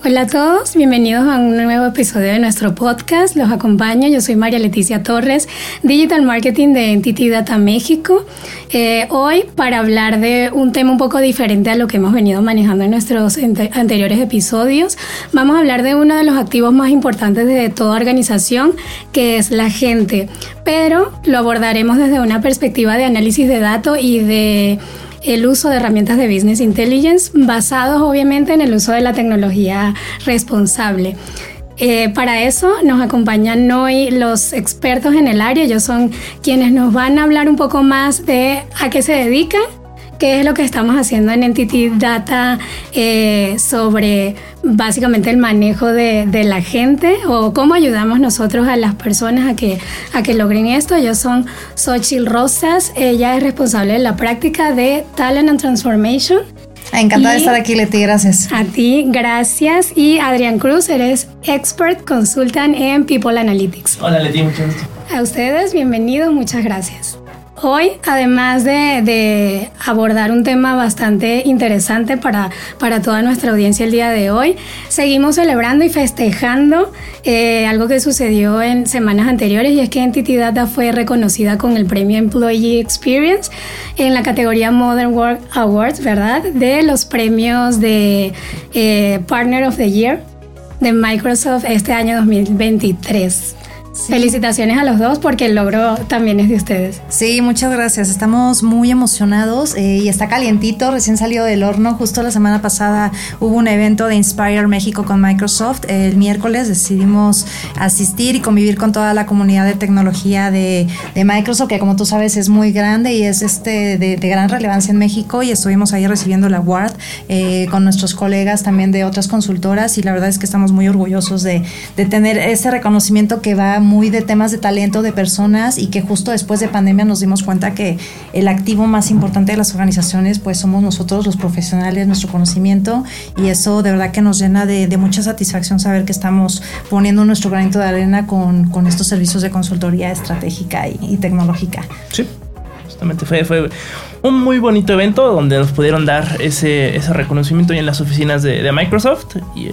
Hola a todos, bienvenidos a un nuevo episodio de nuestro podcast. Los acompaño, yo soy María Leticia Torres, Digital Marketing de Entity Data México. Hoy para hablar de un tema un poco diferente a lo que hemos venido manejando en nuestros anteriores episodios, vamos a hablar de uno de los activos más importantes de toda organización, que es la gente, pero lo abordaremos desde una perspectiva de análisis de datos y de el uso de herramientas de Business Intelligence basados obviamente en el uso de la tecnología responsable. Para eso nos acompañan hoy los expertos en el área. Ellos son quienes nos van a hablar un poco más de a qué se dedican, qué es lo que estamos haciendo en Entity Data sobre básicamente el manejo de la gente o cómo ayudamos nosotros a las personas a que logren esto. Ellos son Xochitl Rosas, ella es responsable de la práctica de Talent and Transformation. Encantada de estar aquí, Leti, gracias. A ti, gracias. Y Adrián Cruz, eres Expert Consultant en People Analytics. Hola, Leti, mucho gusto. A ustedes, bienvenidos, muchas gracias. Hoy, además de abordar un tema bastante interesante para toda nuestra audiencia el día de hoy, seguimos celebrando y festejando algo que sucedió en semanas anteriores, y es que Entity Data fue reconocida con el premio Employee Experience en la categoría Modern Work Awards, ¿verdad? De los premios de Partner of the Year de Microsoft este año 2023. Sí. Felicitaciones a los dos porque el logro también es de ustedes. Sí, muchas gracias. Estamos muy emocionados y está calientito, recién salido del horno. Justo la semana pasada hubo un evento de Inspire México con Microsoft. El miércoles decidimos asistir y convivir con toda la comunidad de tecnología de Microsoft, que como tú sabes es muy grande y es de gran relevancia en México, y estuvimos ahí recibiendo el award con nuestros colegas también de otras consultoras, y la verdad es que estamos muy orgullosos de tener ese reconocimiento que va muy de temas de talento de personas, y que justo después de pandemia nos dimos cuenta que el activo más importante de las organizaciones pues somos nosotros los profesionales, nuestro conocimiento, y eso de verdad que nos llena de mucha satisfacción saber que estamos poniendo nuestro granito de arena con estos servicios de consultoría estratégica y tecnológica. Sí, justamente fue un muy bonito evento donde nos pudieron dar ese reconocimiento ahí en las oficinas de Microsoft, y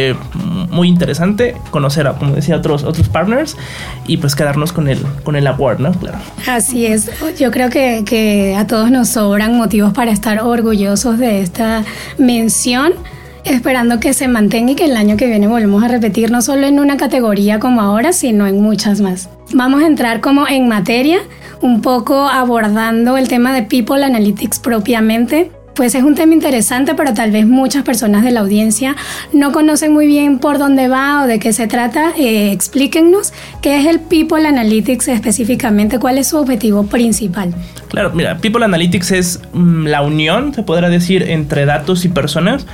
muy interesante conocer a, como decía, otros partners, y pues quedarnos con el award, ¿no? Claro. Así es. Yo creo que a todos nos sobran motivos para estar orgullosos de esta mención, esperando que se mantenga y que el año que viene volvemos a repetir, no solo en una categoría como ahora, sino en muchas más. Vamos a entrar como en materia, un poco abordando el tema de People Analytics propiamente. Pues es un tema interesante, pero tal vez muchas personas de la audiencia no conocen muy bien por dónde va o de qué se trata. Explíquennos qué es el People Analytics específicamente, cuál es su objetivo principal. Claro, mira, People Analytics es la unión, se podrá decir, entre datos y personas.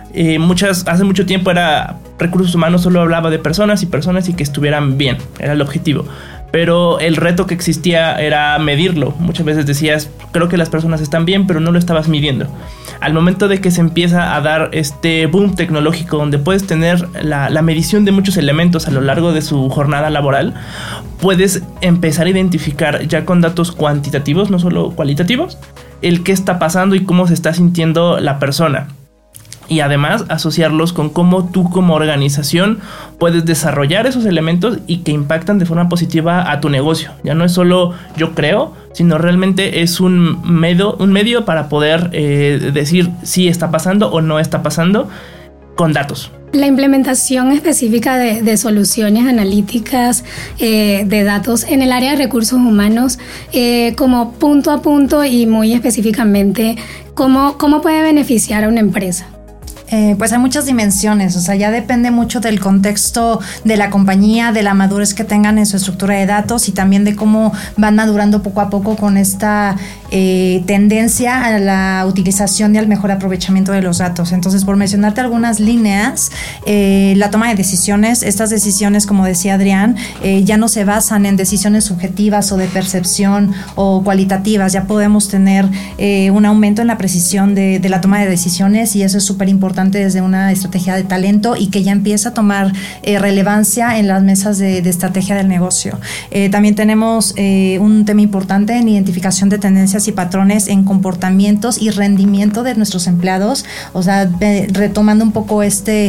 Hace mucho tiempo era recursos humanos, solo hablaba de personas y que estuvieran bien, era el objetivo. Pero el reto que existía era medirlo. Muchas veces decías, creo que las personas están bien, pero no lo estabas midiendo. Al momento de que se empieza a dar este boom tecnológico donde puedes tener la medición de muchos elementos a lo largo de su jornada laboral, puedes empezar a identificar ya con datos cuantitativos, no solo cualitativos, el qué está pasando y cómo se está sintiendo la persona. Y además asociarlos con cómo tú como organización puedes desarrollar esos elementos y que impactan de forma positiva a tu negocio. Ya no es solo yo creo, sino realmente es un medio para poder decir si está pasando o no está pasando con datos. La implementación específica de soluciones analíticas de datos en el área de recursos humanos, como punto a punto y muy específicamente, ¿cómo puede beneficiar a una empresa? Pues hay muchas dimensiones, o sea, ya depende mucho del contexto de la compañía, de la madurez que tengan en su estructura de datos, y también de cómo van madurando poco a poco con esta tendencia a la utilización y al mejor aprovechamiento de los datos. Entonces, por mencionarte algunas líneas, la toma de decisiones, estas decisiones, como decía Adrián, ya no se basan en decisiones subjetivas o de percepción o cualitativas, ya podemos tener un aumento en la precisión de la toma de decisiones, y eso es súper importante desde una estrategia de talento y que ya empieza a tomar relevancia en las mesas de estrategia del negocio. También tenemos un tema importante en identificación de tendencias y patrones en comportamientos y rendimiento de nuestros empleados, o sea, retomando un poco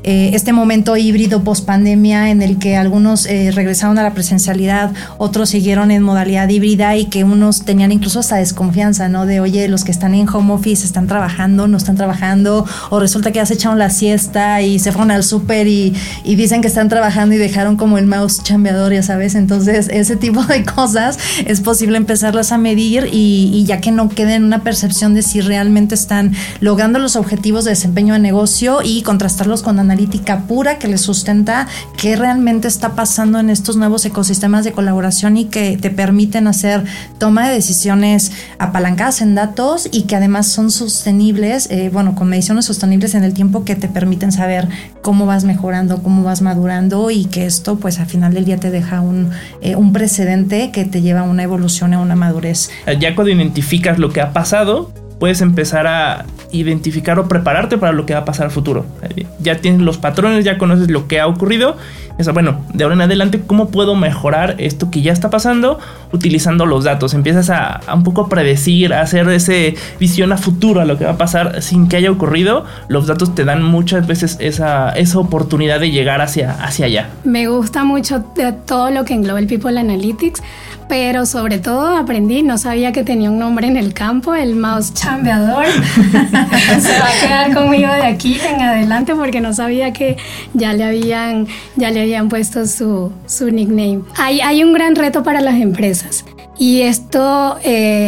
este momento híbrido post-pandemia en el que algunos regresaron a la presencialidad, otros siguieron en modalidad híbrida y que unos tenían incluso hasta desconfianza, ¿no? De, oye, los que están en home office están trabajando, no están trabajando, o resulta que ya se echaron la siesta y se fueron al súper y dicen que están trabajando y dejaron como el mouse chambeador, ya sabes. Entonces, ese tipo de cosas es posible empezarlas a medir y ya que no quede en una percepción de si realmente están logrando los objetivos de desempeño de negocio y contrastarlos con analítica pura que les sustenta qué realmente está pasando en estos nuevos ecosistemas de colaboración y que te permiten hacer toma de decisiones apalancadas en datos y que además son sostenibles, con mediciones sostenibles en el tiempo que te permiten saber cómo vas mejorando, cómo vas madurando y que esto pues al final del día te deja un precedente que te lleva a una evolución, a una madurez. Ya cuando identificas lo que ha pasado, puedes empezar a identificar o prepararte para lo que va a pasar al futuro. Ya tienes los patrones, ya conoces lo que ha ocurrido. Eso, bueno, de ahora en adelante, ¿cómo puedo mejorar esto que ya está pasando utilizando los datos? Empiezas a un poco predecir, a hacer esa visión a futuro a lo que va a pasar sin que haya ocurrido. Los datos te dan muchas veces esa oportunidad de llegar hacia allá. Me gusta mucho de todo lo que engloba el People Analytics, pero sobre todo aprendí, no sabía que tenía un nombre en el campo, el mouse chambeador. Se va a quedar conmigo de aquí en adelante porque no sabía que ya le habían puesto su nickname. Hay un gran reto para las empresas y esto,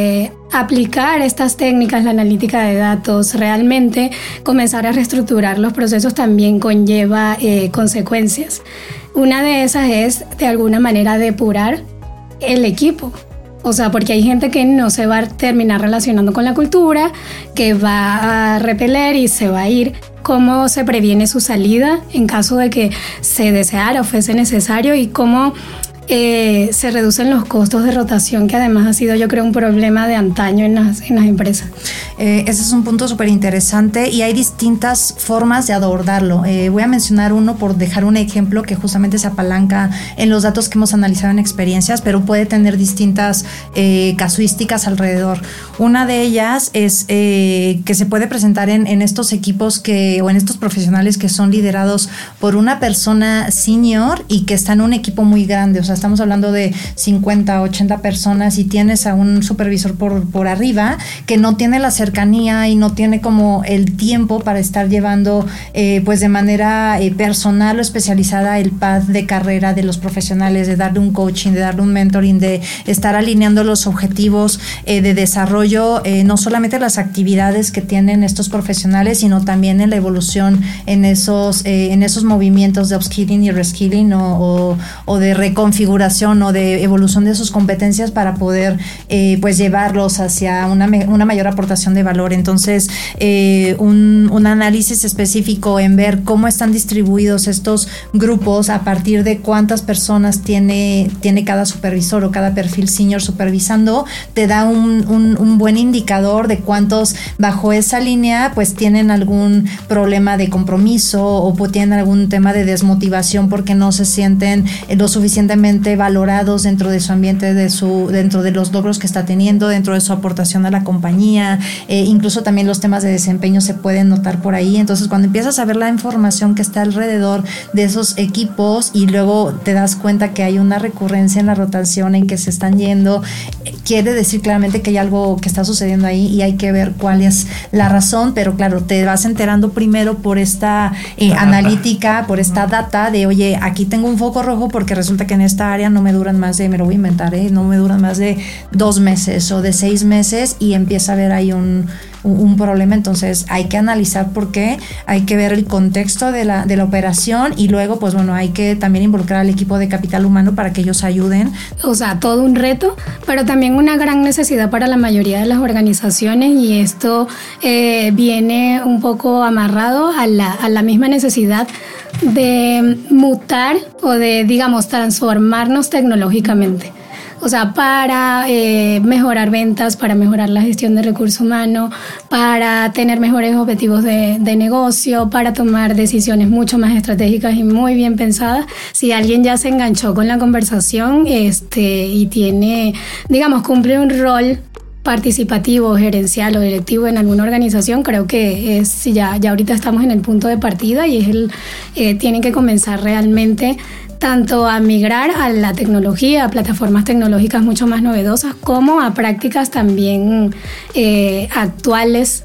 aplicar estas técnicas, la analítica de datos, realmente comenzar a reestructurar los procesos también conlleva consecuencias. Una de esas es de alguna manera depurar el equipo. O sea, porque hay gente que no se va a terminar relacionando con la cultura, que va a repeler y se va a ir. ¿Cómo se previene su salida en caso de que se deseara o fuese necesario? Y cómo se reducen los costos de rotación, que además ha sido, yo creo, un problema de antaño en las empresas. Ese es un punto súper interesante y hay distintas formas de abordarlo. Voy a mencionar uno por dejar un ejemplo que justamente se apalanca en los datos que hemos analizado en experiencias, pero puede tener distintas casuísticas alrededor. Una de ellas es que se puede presentar en estos equipos o en estos profesionales que son liderados por una persona senior y que está en un equipo muy grande. O sea, estamos hablando de 50, 80 personas y tienes a un supervisor por arriba que no tiene la cercanía y no tiene como el tiempo para estar llevando pues de manera personal o especializada el path de carrera de los profesionales, de darle un coaching, de darle un mentoring, de estar alineando los objetivos de desarrollo, no solamente las actividades que tienen estos profesionales, sino también en la evolución en esos movimientos de upskilling y reskilling o de reconfiguración o de evolución de sus competencias para poder pues llevarlos hacia una mayor aportación de valor. Entonces, un análisis específico en ver cómo están distribuidos estos grupos a partir de cuántas personas tiene cada supervisor o cada perfil senior supervisando, te da un buen indicador de cuántos bajo esa línea pues tienen algún problema de compromiso o tienen algún tema de desmotivación porque no se sienten lo suficientemente valorados dentro de su ambiente, dentro de los logros que está teniendo, dentro de su aportación a la compañía. Incluso también los temas de desempeño se pueden notar por ahí. Entonces, cuando empiezas a ver la información que está alrededor de esos equipos y luego te das cuenta que hay una recurrencia en la rotación, en que se están yendo, quiere decir claramente que hay algo que está sucediendo ahí y hay que ver cuál es la razón. Pero claro, te vas enterando primero por esta analítica, por esta data de, oye, aquí tengo un foco rojo porque resulta que en esta área no me duran más de, me lo voy a inventar, no me duran más de 2 meses o de 6 meses y empieza a haber ahí un problema. Entonces hay que analizar por qué, hay que ver el contexto de la operación y luego pues bueno, hay que también involucrar al equipo de capital humano para que ellos ayuden. O sea, todo un reto, pero también una gran necesidad para la mayoría de las organizaciones, y esto viene un poco amarrado a la misma necesidad de mutar o de, digamos, transformarnos tecnológicamente. O sea, para mejorar ventas, para mejorar la gestión de recursos humanos, para tener mejores objetivos de negocio, para tomar decisiones mucho más estratégicas y muy bien pensadas. Si alguien ya se enganchó con la conversación y tiene, digamos, cumple un rol participativo, gerencial o directivo en alguna organización, creo que es ya ahorita estamos en el punto de partida y es tienen que comenzar realmente tanto a migrar a la tecnología, a plataformas tecnológicas mucho más novedosas, como a prácticas también actuales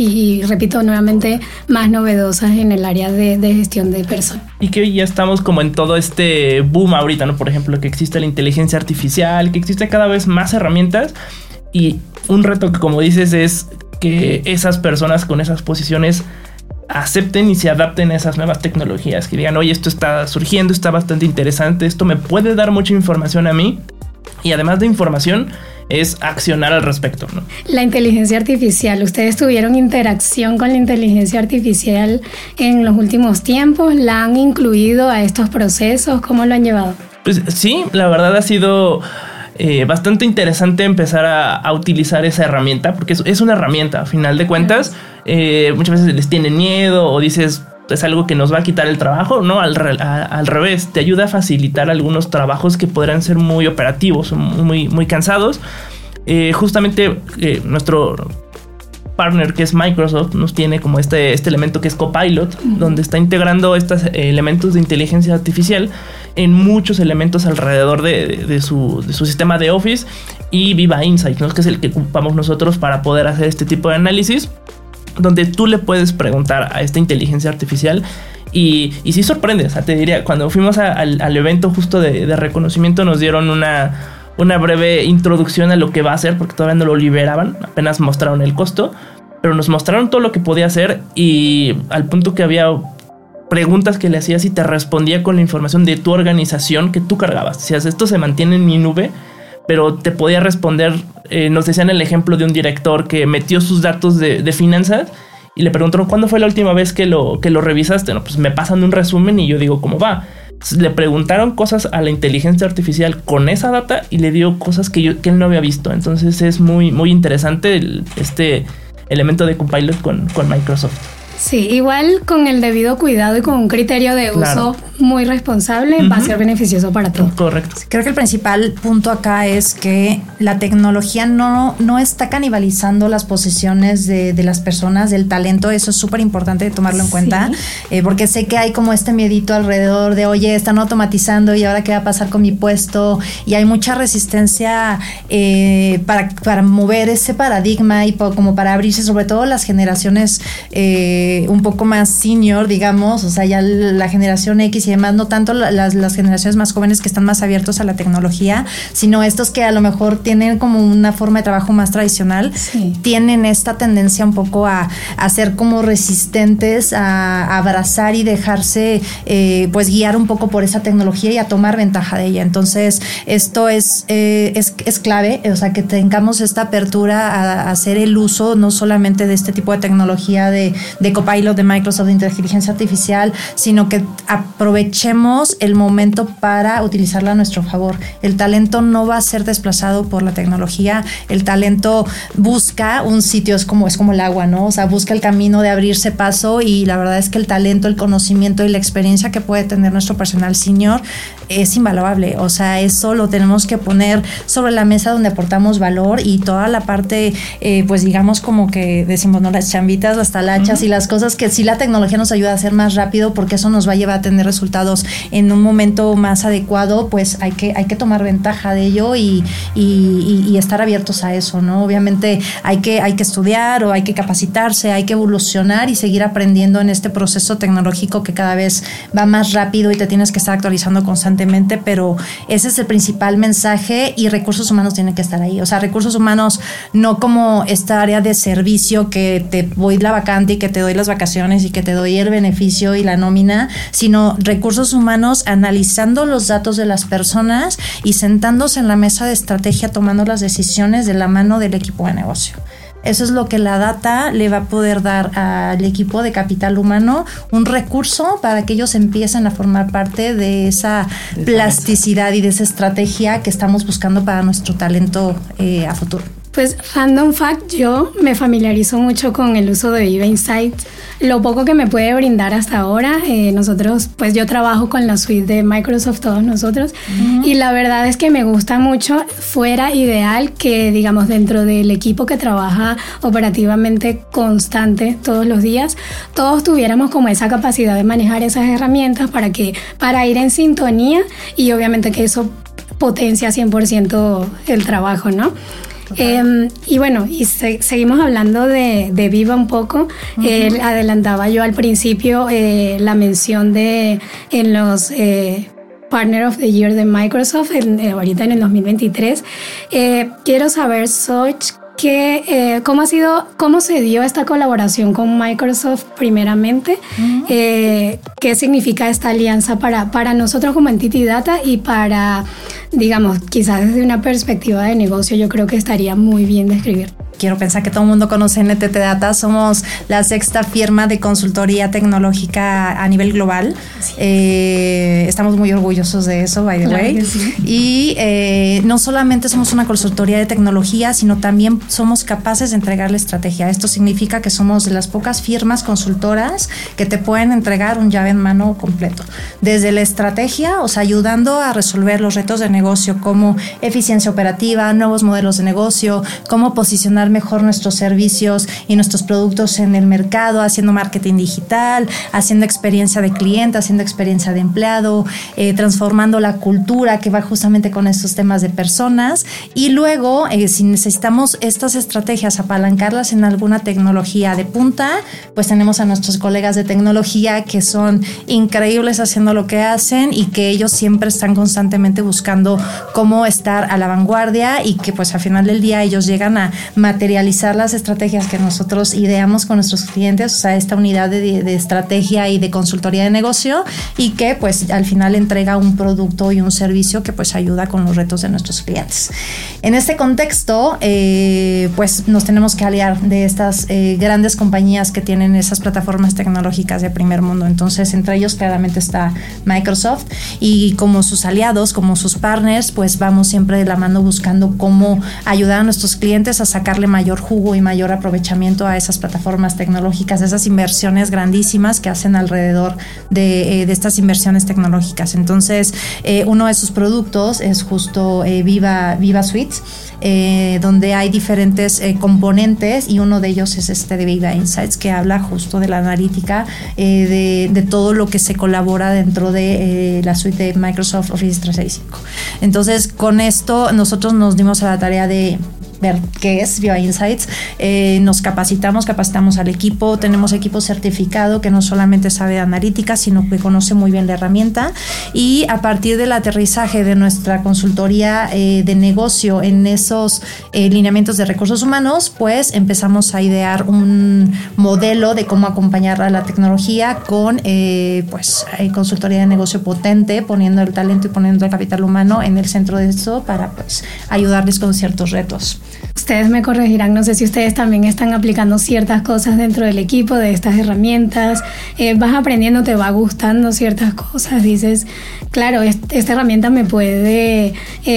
y repito nuevamente, más novedosas en el área de gestión de personas. Y que hoy ya estamos como en todo este boom ahorita, ¿no? Por ejemplo, que existe la inteligencia artificial, que existe cada vez más herramientas, y un reto que, como dices, es que esas personas con esas posiciones acepten y se adapten a esas nuevas tecnologías, que digan, oye, esto está surgiendo, está bastante interesante, esto me puede dar mucha información a mí, y además de información es accionar al respecto, ¿no? La inteligencia artificial, ¿ustedes tuvieron interacción con la inteligencia artificial en los últimos tiempos? ¿La han incluido a estos procesos? ¿Cómo lo han llevado? Pues sí, la verdad ha sido bastante interesante empezar a utilizar esa herramienta, porque es una herramienta, a final de cuentas. Muchas veces les tienen miedo o dices, es algo que nos va a quitar el trabajo, ¿no? Al revés, te ayuda a facilitar algunos trabajos que podrán ser muy operativos, muy cansados. Justamente nuestro partner, que es Microsoft, nos tiene como este elemento que es Copilot, donde está integrando estos elementos de inteligencia artificial en muchos elementos alrededor de su sistema de Office, y Viva Insights, ¿no? Que es el que ocupamos nosotros para poder hacer este tipo de análisis, donde tú le puedes preguntar a esta inteligencia artificial y sí sorprende. O sea, te diría, cuando fuimos al evento justo de reconocimiento, nos dieron una breve introducción a lo que va a hacer, porque todavía no lo liberaban, apenas mostraron el costo, pero nos mostraron todo lo que podía hacer, y al punto que había preguntas que le hacías y te respondía con la información de tu organización que tú cargabas. Decías, esto se mantiene en mi nube, pero te podía responder. Nos decían el ejemplo de un director que metió sus datos de finanzas y le preguntaron, ¿cuándo fue la última vez que lo revisaste? No, pues me pasan un resumen y yo digo, ¿cómo va? Le preguntaron cosas a la inteligencia artificial con esa data y le dio cosas que él no había visto. Entonces es muy interesante este elemento de Copilot con Microsoft. Sí, igual con el debido cuidado y con un criterio de uso muy responsable, va a ser beneficioso para todos. Correcto. Creo que el principal punto acá es que la tecnología no está canibalizando las posiciones de las personas, del talento. Eso es súper importante tomarlo en cuenta, porque sé que hay como este miedito alrededor de, oye, están automatizando y ahora qué va a pasar con mi puesto, y hay mucha resistencia para mover ese paradigma y como para abrirse, sobre todo las generaciones un poco más senior, digamos, o sea, ya la generación X y demás, no tanto las generaciones más jóvenes que están más abiertos a la tecnología, sino estos que a lo mejor tienen como una forma de trabajo más tradicional, tienen esta tendencia un poco a ser como resistentes, a abrazar y dejarse pues guiar un poco por esa tecnología y a tomar ventaja de ella. Entonces, esto es clave, o sea, que tengamos esta apertura a hacer el uso no solamente de este tipo de tecnología de Copilot de Microsoft, de inteligencia artificial, sino que aprovechemos el momento para utilizarla a nuestro favor. El talento no va a ser desplazado por la tecnología. El talento busca un sitio, es como el agua, ¿no? O sea, busca el camino de abrirse paso, y la verdad es que el talento, el conocimiento y la experiencia que puede tener nuestro personal senior es invaluable. O sea, eso lo tenemos que poner sobre la mesa donde aportamos valor, y toda la parte, pues digamos, como que decimos, ¿no? Las chambitas, las talachas y las cosas que sí la tecnología nos ayuda a hacer más rápido, porque eso nos va a llevar a tener resultados en un momento más adecuado. Pues hay que tomar ventaja de ello y estar abiertos a eso, ¿no? Obviamente hay que estudiar, o hay que capacitarse, hay que evolucionar y seguir aprendiendo en este proceso tecnológico que cada vez va más rápido y te tienes que estar actualizando constantemente, pero ese es el principal mensaje, y recursos humanos tienen que estar ahí. O sea, recursos humanos no como esta área de servicio que te voy la vacante y que te doy las vacaciones y que te doy el beneficio y la nómina, sino recursos humanos analizando los datos de las personas y sentándose en la mesa de estrategia, tomando las decisiones de la mano del equipo de negocio. Eso es lo que la data le va a poder dar al equipo de capital humano, un recurso para que ellos empiecen a formar parte de esa plasticidad y de esa estrategia que estamos buscando para nuestro talento a futuro. Pues, random fact, yo me familiarizo mucho con el uso de Viva Insights. Lo poco que me puede brindar hasta ahora, nosotros, pues yo trabajo con la suite de Microsoft, todos nosotros, y la verdad es que me gusta mucho. Fuera ideal que, digamos, dentro del equipo que trabaja operativamente constante todos los días, todos tuviéramos como esa capacidad de manejar esas herramientas para ir en sintonía, y obviamente que eso potencia 100% el trabajo, ¿no? Y bueno, seguimos hablando de Viva un poco. Adelantaba yo al principio la mención en los Partner of the Year de Microsoft ahorita en el 2023. Quiero saber, Xochitl, ¿cómo se dio esta colaboración con Microsoft primeramente? ¿Qué significa esta alianza para nosotros como Entity Data y para, digamos, quizás desde una perspectiva de negocio? Yo creo que estaría muy bien describir. Quiero pensar que todo el mundo conoce NTT Data. Somos la sexta firma de consultoría tecnológica a nivel global. Sí. Estamos muy orgullosos de eso, by the way. Sí. Y no solamente somos una consultoría de tecnología, sino también somos capaces de entregarle estrategia. Esto significa que somos de las pocas firmas consultoras que te pueden entregar un llave en mano completo. Desde la estrategia, o sea, ayudando a resolver los retos de negocio como eficiencia operativa, nuevos modelos de negocio, cómo posicionar mejor nuestros servicios y nuestros productos en el mercado, haciendo marketing digital, haciendo experiencia de cliente, haciendo experiencia de empleado, transformando la cultura que va justamente con estos temas de personas. Y luego, si necesitamos estas estrategias, apalancarlas en alguna tecnología de punta, pues tenemos a nuestros colegas de tecnología que son increíbles haciendo lo que hacen y que ellos siempre están constantemente buscando cómo estar a la vanguardia, y que pues al final del día ellos llegan a materializar las estrategias que nosotros ideamos con nuestros clientes, o sea, esta unidad de estrategia y de consultoría de negocio, y que pues al final entrega un producto y un servicio que pues ayuda con los retos de nuestros clientes. En este contexto, pues nos tenemos que aliar de estas grandes compañías que tienen esas plataformas tecnológicas de primer mundo. Entonces, entre ellos claramente está Microsoft, y como sus aliados, como sus partners, pues vamos siempre de la mano buscando cómo ayudar a nuestros clientes a sacarle mayor jugo y mayor aprovechamiento a esas plataformas tecnológicas, esas inversiones grandísimas que hacen alrededor de estas inversiones tecnológicas. Entonces, uno de sus productos es justo Viva Suites, donde hay diferentes componentes, y uno de ellos es este de Viva Insights, que habla justo de la analítica de todo lo que se colabora dentro de la suite de Microsoft Office 365. Entonces, con esto nosotros nos dimos a la tarea de ver qué es Viva Insights. Nos capacitamos al equipo. Tenemos equipo certificado que no solamente sabe de analítica, sino que conoce muy bien la herramienta, y a partir del aterrizaje de nuestra consultoría de negocio en esos lineamientos de recursos humanos, pues empezamos a idear un modelo de cómo acompañar a la tecnología con consultoría de negocio potente, poniendo el talento y poniendo el capital humano en el centro de esto para pues ayudarles con ciertos retos. Ustedes me corregirán, no sé si ustedes también están aplicando ciertas cosas dentro del equipo de estas herramientas. Vas aprendiendo, te va gustando ciertas cosas, dices, claro, esta herramienta me puede,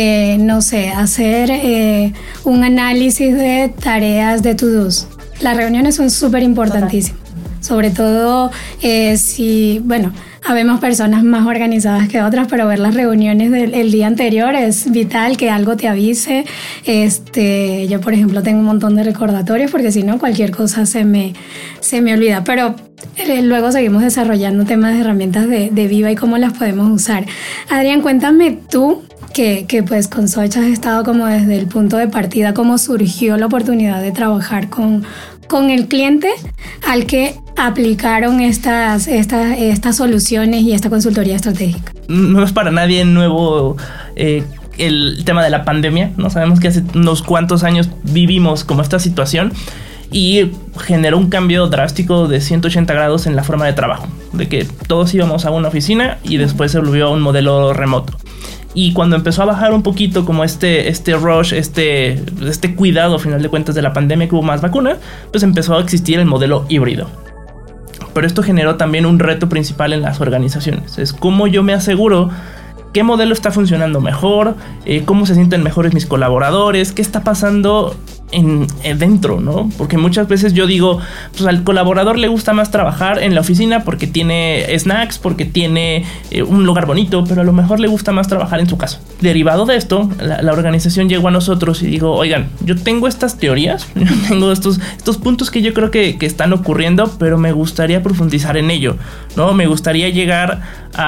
hacer un análisis de tareas de to-dos. Las reuniones son súper importantísimas. Sobre todo habemos personas más organizadas que otras, pero ver las reuniones del día anterior es vital, que algo te avise. Yo, por ejemplo, tengo un montón de recordatorios porque si no, cualquier cosa se me olvida. Pero luego seguimos desarrollando temas de herramientas de Viva y cómo las podemos usar. Adrián, cuéntame tú, que pues con Xochitl has estado como desde el punto de partida, cómo surgió la oportunidad de trabajar con el cliente al que aplicaron estas soluciones y esta consultoría estratégica. No es para nadie nuevo el tema de la pandemia, ¿no? Sabemos que hace unos cuantos años vivimos como esta situación y generó un cambio drástico de 180 grados en la forma de trabajo, de que todos íbamos a una oficina y después se volvió a un modelo remoto. Y cuando empezó a bajar un poquito como este rush, este cuidado, al final de cuentas, de la pandemia, que hubo más vacunas, pues empezó a existir el modelo híbrido. Pero esto generó también un reto principal en las organizaciones. Es cómo yo me aseguro qué modelo está funcionando mejor, cómo se sienten mejores mis colaboradores, qué está pasando dentro, ¿no? Porque muchas veces yo digo, pues al colaborador le gusta más trabajar en la oficina porque tiene snacks, porque tiene un lugar bonito, pero a lo mejor le gusta más trabajar en su casa. Derivado de esto, la organización llegó a nosotros y dijo, oigan, yo tengo estas teorías, yo tengo estos puntos que yo creo que están ocurriendo, pero me gustaría profundizar en ello, ¿no? Me gustaría llegar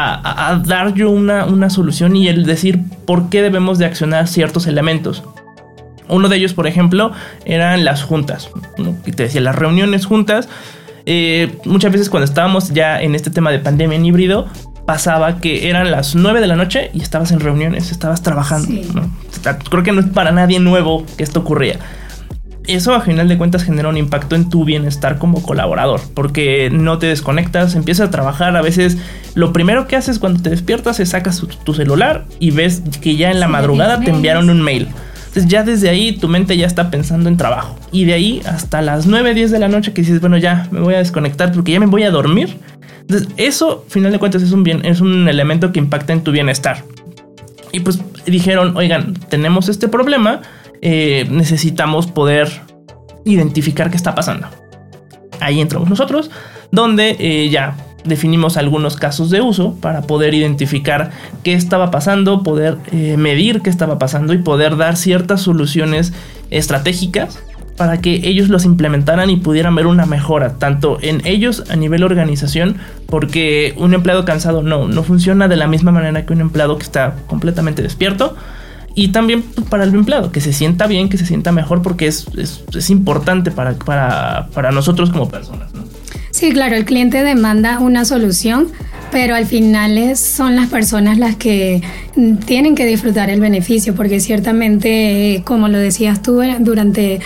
a dar yo una solución y el decir por qué debemos de accionar ciertos elementos. Uno de ellos, por ejemplo, eran las juntas, ¿no? Que te decía, las reuniones juntas. Muchas veces cuando estábamos ya en este tema de pandemia en híbrido, pasaba que eran las 9 de la noche y estabas en reuniones, estabas trabajando, sí, ¿no? Creo que no es para nadie nuevo que esto ocurría. Eso a final de cuentas genera un impacto en tu bienestar como colaborador, porque no te desconectas, empiezas a trabajar. A veces lo primero que haces cuando te despiertas es sacas tu celular y ves que ya en la madrugada te enviaron un mail. Entonces ya desde ahí tu mente ya está pensando en trabajo. Y de ahí hasta las 9, 10 de la noche que dices, bueno, ya me voy a desconectar porque ya me voy a dormir. Entonces eso, al final de cuentas, es un elemento que impacta en tu bienestar. Y pues dijeron, oigan, tenemos este problema, necesitamos poder identificar qué está pasando. Ahí entramos nosotros, donde ya definimos algunos casos de uso para poder identificar qué estaba pasando, poder medir qué estaba pasando y poder dar ciertas soluciones estratégicas para que ellos los implementaran y pudieran ver una mejora, tanto en ellos a nivel organización, porque un empleado cansado no funciona de la misma manera que un empleado que está completamente despierto, y también para el empleado, que se sienta bien, que se sienta mejor, porque es importante para nosotros como personas, ¿no? Sí, claro, el cliente demanda una solución, pero al final son las personas las que tienen que disfrutar el beneficio, porque ciertamente, como lo decías tú, durante,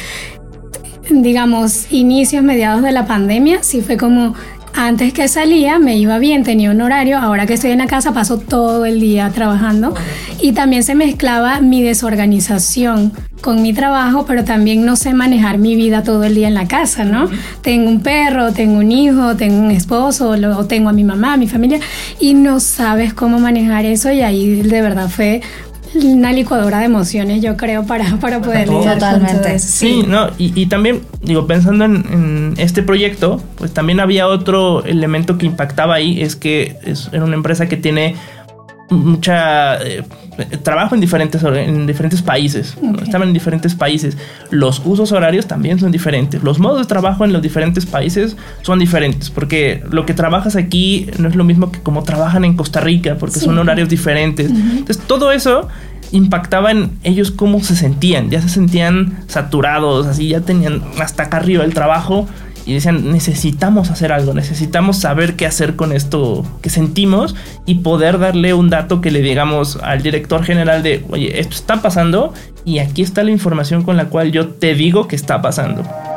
digamos, inicios, mediados de la pandemia, sí fue como... Antes que salía me iba bien, tenía un horario, ahora que estoy en la casa paso todo el día trabajando y también se mezclaba mi desorganización con mi trabajo, pero también no sé manejar mi vida todo el día en la casa, ¿no? Tengo un perro, tengo un hijo, tengo un esposo, o tengo a mi mamá, a mi familia y no sabes cómo manejar eso y ahí de verdad fue... una licuadora de emociones, yo creo, para poder lidiar totalmente con eso. Sí, no, y también, digo, pensando en este proyecto, pues también había otro elemento que impactaba ahí, es que era una empresa que tiene mucha trabajo en diferentes países. Okay. Estaban en diferentes países. Los usos horarios también son diferentes. Los modos de trabajo en los diferentes países son diferentes, porque lo que trabajas aquí no es lo mismo que como trabajan en Costa Rica, porque son horarios diferentes. Entonces todo eso impactaba en ellos, cómo se sentían. Ya se sentían saturados, así ya tenían hasta acá arriba el trabajo. Y decían, necesitamos hacer algo, necesitamos saber qué hacer con esto que sentimos y poder darle un dato que le digamos al director general de, oye, esto está pasando y aquí está la información con la cual yo te digo que está pasando.